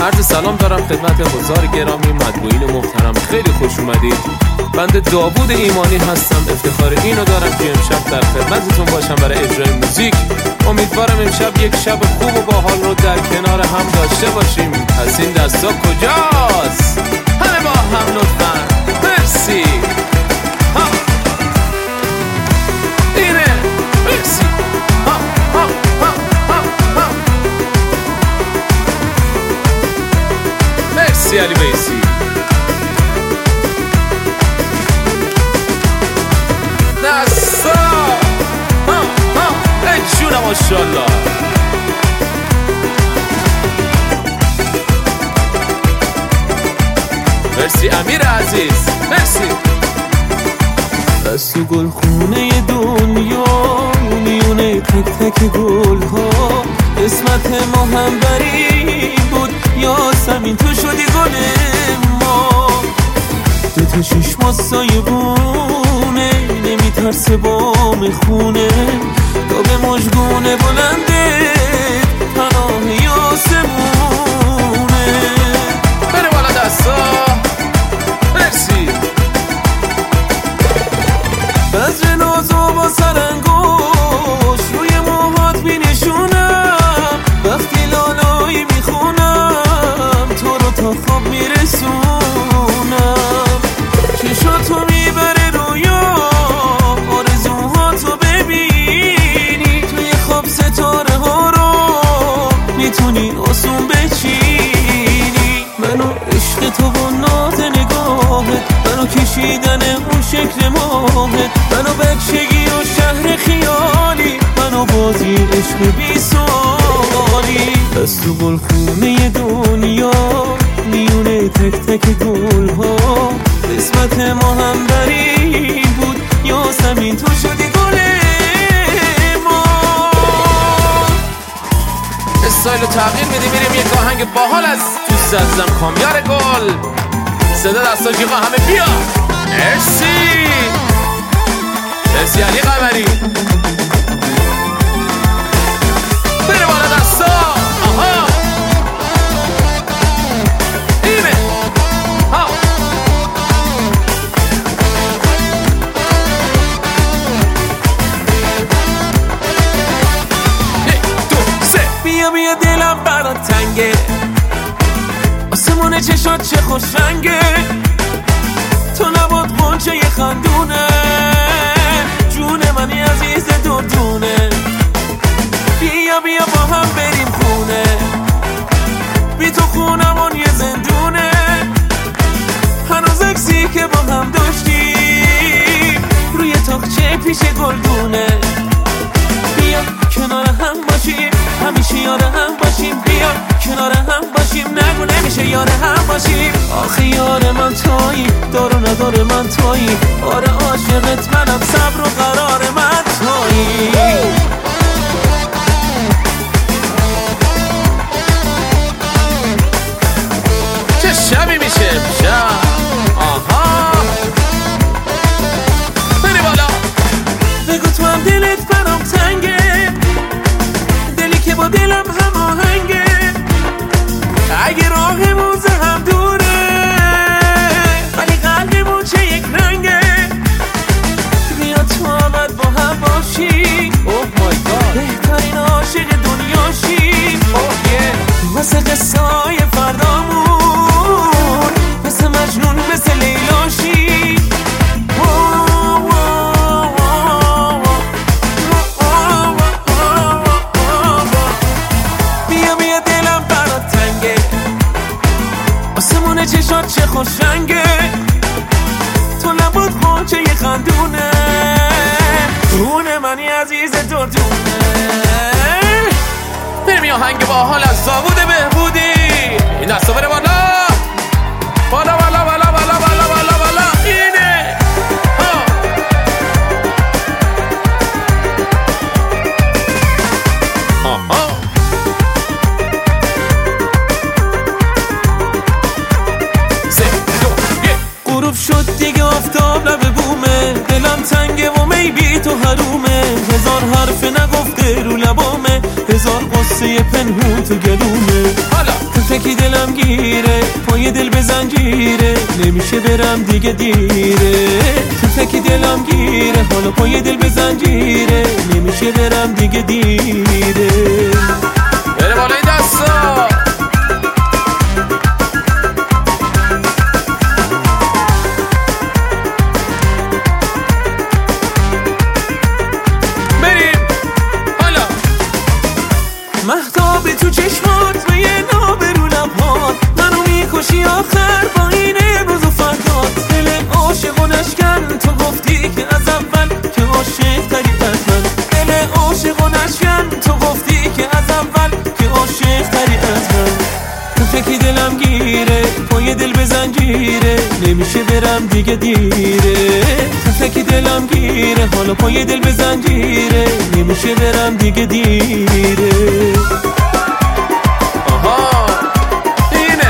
عرض سلام دارم خدمت حضار گرامی مطبوعین محترم. خیلی خوش اومدید. بنده داوود ایمانی هستم. افتخار اینو دارم که امشب در خدمتتون باشم برای اجرای موزیک. امیدوارم امشب یک شب خوب و باحال رو در کنار هم داشته باشیم. پس این دستا کجاست؟ همه با هم لطفاً. مرسی. اینه. مرسی. مرسی علی بیسی. نسا جونه ماشالله. مرسی امیر عزیز. مرسی. از تو گل خونه دنیا میونه تک تک گل ها قسمت ما هم بری بود یا زمین تو شدی گل ما. دوتا چشم سایبونه نمیترسه بام خونه تا به مژگونه بلنده پناه یاسمونه. بره بالا دستا. مرسی. بذر نازو با سرنگوش روی موهات بینشونم وقتی لالایی میخونم تو رو تا خواب میرسونم. چشاتو میبره رویا آرزوهاتو ببینی توی خواب ستاره ها رو میتونی آسون بچینی. منو عشق تو و ناز نگاهت منو کشیدن اون شکل ماهت منو بچگی و شهر خیالی منو بازی عشق بی سوالی. از تو گل خونه دنیا میونه تک تک گل ها قسمت ما هم بری بود یا زمین تو شدی گل ما. استایلو تغییر میدیم میریم یک آهنگ باحال از دوست عزیزم کامیار گل. صدا دستا جیغا همه بیا. مرسی. مرسی علی قمری. بره بالا دستا. آها اینه. ها یک دو سه. بیا بیا دلم برات تنگه آسمون چشات چه خوش رنگه تو نباد قنچه یه خندونه جون منی عزیز دردونه. بیا بیا با هم بریم خونه بی تو خونمون یه زندونه هنوز اکسی که با هم داشتیم روی تاقچه پیش گلدونه. بیا کنار هم باشیم همیشه یار هم باشیم. بیا کنار هم باشیم نگو نمیشه یار هم باشیم. آخه یار من تویی دار و ندار من تویی آره عاشقت منم صبر و قرار من تویی. چه شبی میشه شب. آها بری بالا. بگو تو هم دلت برام تنگه دلی که با دلم هم آهنگه اگه راهمون هم دوره ولی قلبمون چه یک رنگه. بیا تو آمد با هم باشی اوه مای گاد بهترین عاشق دنیاشی. اوه یه واسه قصای فردامون مثل مجنون مثل لیلاشی. بیا بیا دلم برات تنگه آسمون چشات چه خوش رنگه تو نبود خونچه یه خندونه خونه منی عزیز دردونه. بریم یه آهنگ باحال از داوود بهبودی. این دستا بره بالا بالا بالا بالا بالا بالا بالا بالا. اینه ها آها غروب شد دیگه آفتاب لب بومه دلم تنگه و میبی تو حرومه هزار حرف نگفته رو لبامه هزار قصه پنهون تو گلومه. حالا تو فکی دلم زنجیره، نمیشه برم دیگه دیره. تو فکر دلم گیره، حالا پای دل به زنجیره، نمیشه برم دیگه دیره. بره بالای دستا مهتابی تو چشمات و یه نابرو لبهات، منو میکشی آخر با این امروز و فردات. دل عاشق و نشکن، تو گفتی که از اول که عاشق تری از من. دل عاشق و نشکن، تو گفتی که از اول که عاشق تری از من. تو فکری دلم گیره، پای دل به زنجیره، نمیشه برم دیگه دیره. تو فکری دلم گیره، حالا پای دل به زنجیره، نمیشه برم دیگه دیره. آها اینه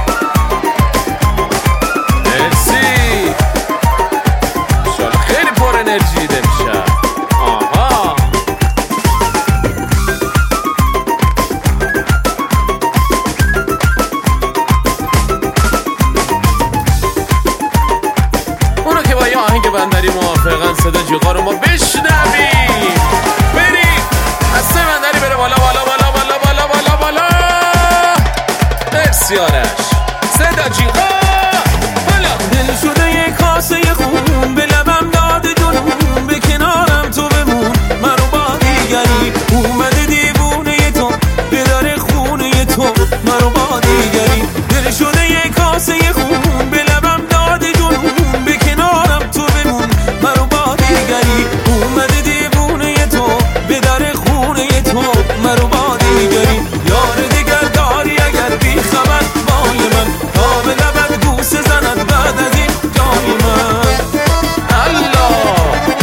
مرسی، شاید خیلی پر انرژی دمشه. آها اونو که با یه آهنگ بندری موافقن، صدا جیغا رو ما بشنویم. بریم دسته بندری بره بالا بالا بالا بالا بالا بالا بالا. مرسی آرش، صدا جیغا بالا. دل شده یه کاسه خون، به لبم داده جنون، به کنارم تو بمون، منو با دیگری. اومده دیوونه تو، بداره خونه تو، منو با دیگری. دل شده یه کاسه خون، به لبم داده جنون، به کنارم تو بمون، منو با دیگری. اومده دیوونه تو، بداره خونه تو، منو با دیگری. یار دیگر داری اگر بی خبر بای من، تا به لبت بوسه زند بعد از این جای من. الله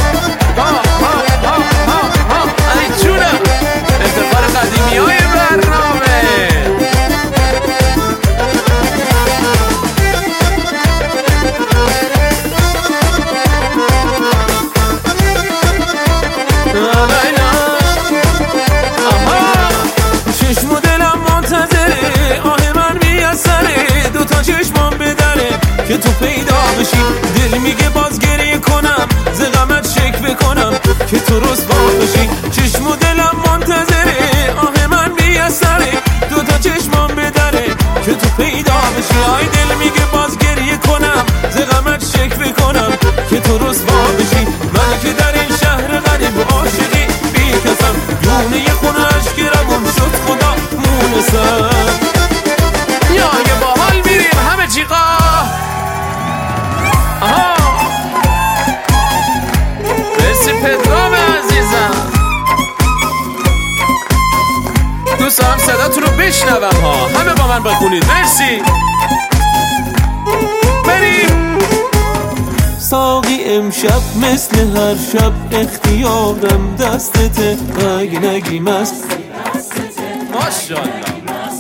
ای جونم، افتخار قدیمی های برنامه. چشم و دلم منتظره، آه من میسره، دوتا چشمام بدره که تو پیدا بشی. دل میگه باز گریه کنم، ز غمت شک بکنم که تو رسوا بشی. چشم و دلم منتظره، آه من میسره، دوتا چشمام بدره که تو پیدا بشی. آی دل میگه باز گریه کنم، ز غمت شک بکنم که تو رسوا بشی. من که در این شهر غریب و عاشقی بی کسم، دونه یه خونه عشق روان شد خدا مونسم. یا یه باحال میریم همه جیغا. آها مرسی پدرام عزیزم، دوست دارم صداتون رو بشنوم ها، همه با من بخونید. مرسی. بریم ساقی امشب مثل هر شب، اختیارم دستته، اگه نگی مست ماشاءالله.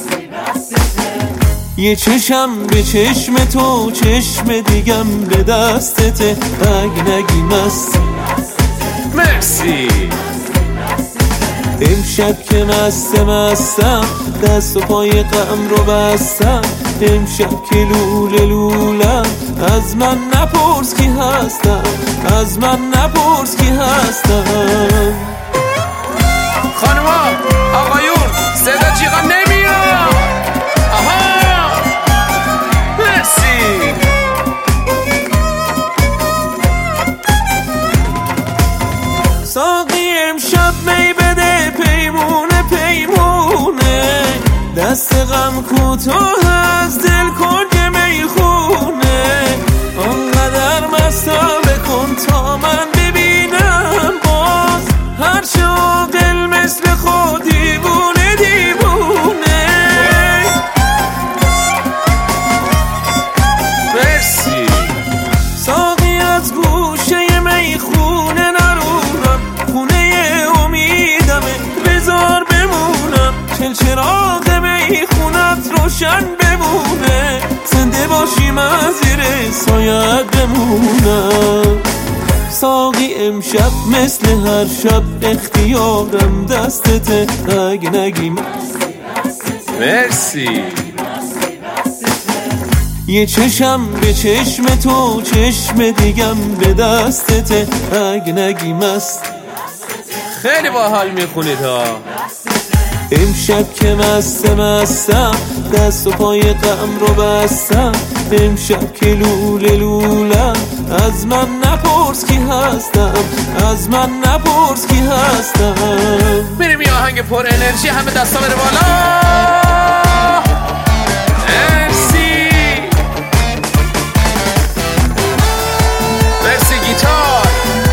یه چشم به چشم تو، چشم دیگم به دستته، اگه نگی مست. مرسی. امشب که مستم، دست و پای غم رو بستم. امشب که لوله لولم، از من نپرس کی هستم، از من نپرس کی هستم. خانوما آقایون صدا جیغا نمیاد. آها مرسی. ساقی امشب می بده، پیمونه پیمونه، دست غم کوتاه از دل کنج میخونه. آنقدر مستم بکن تا من ببینم باز، هر شاغل مثل خود دیوونه دیوونه. مرسی. ساقی از گوشه میخونه نرونم، خونه امیدمه بذار بمونم. چراغ میخونت روشن بمونه، زنده باشیم از زیر سایت بمونم. ساقی امشب مثل هر شب، اختیارم دستته، اگه نگیم. مرسی. یه چشم به چشم تو، چشم دیگم به دستته، اگه نگی مست. خیلی باحال میخونید ها. امشب که مستم، دست و پای غم رو بستم. امشب که لوله لولم، از من نپرس کی هستم، از من نپرس کی هستم. میریم یه آهنگ پر انرژی، همه دستا بره بالا. مرسی گیتار.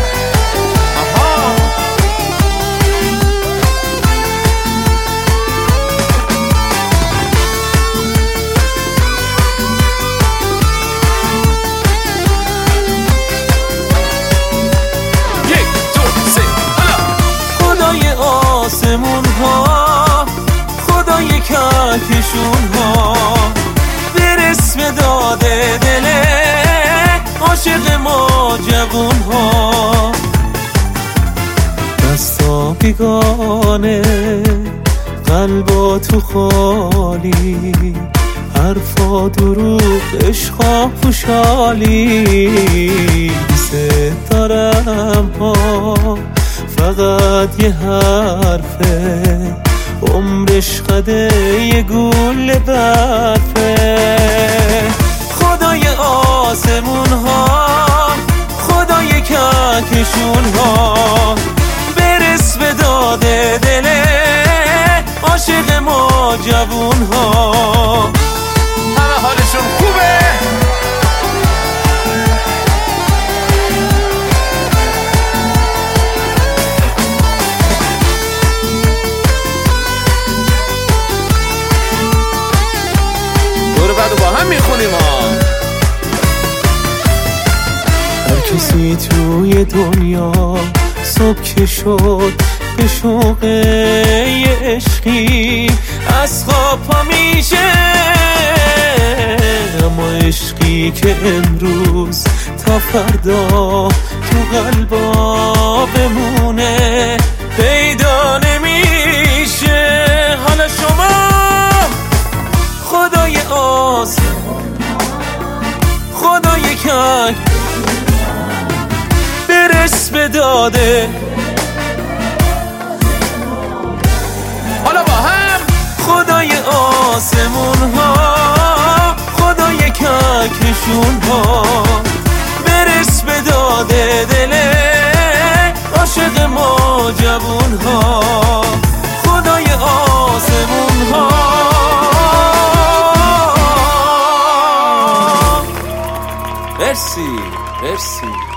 آسمون ها، خدای کهکشون ها، برس به داده دل عاشق ما جوون ها. دستا بیگانه، قلبا تو خالی، حرفا دروغ، عشقا خوشحالی. دوست دارم ها، فقط یه حرفه، عمرش قده یه گل برفه. خدای آسمون ها، خدای کهکشون ها، برس به داده دل عاشق ما جوون ها. همه حالشون خوبه. بعدو با هم میخونیم ها. هر کسی توی دنیا صبح که شد به شوق یه عشقی از خواب پا میشه، اما عشقی که امروز تا فردا تو قلبا بمونه پیدا نمیشه. حالا شما خدای آسمان، خدای کهکشون، برس به داده. حالا با هم خدای آسمون ها، خدای کهکشون ها، برس به داده دل عاشق ما جوون ها. خدای آسمون ها. مرسی مرسی.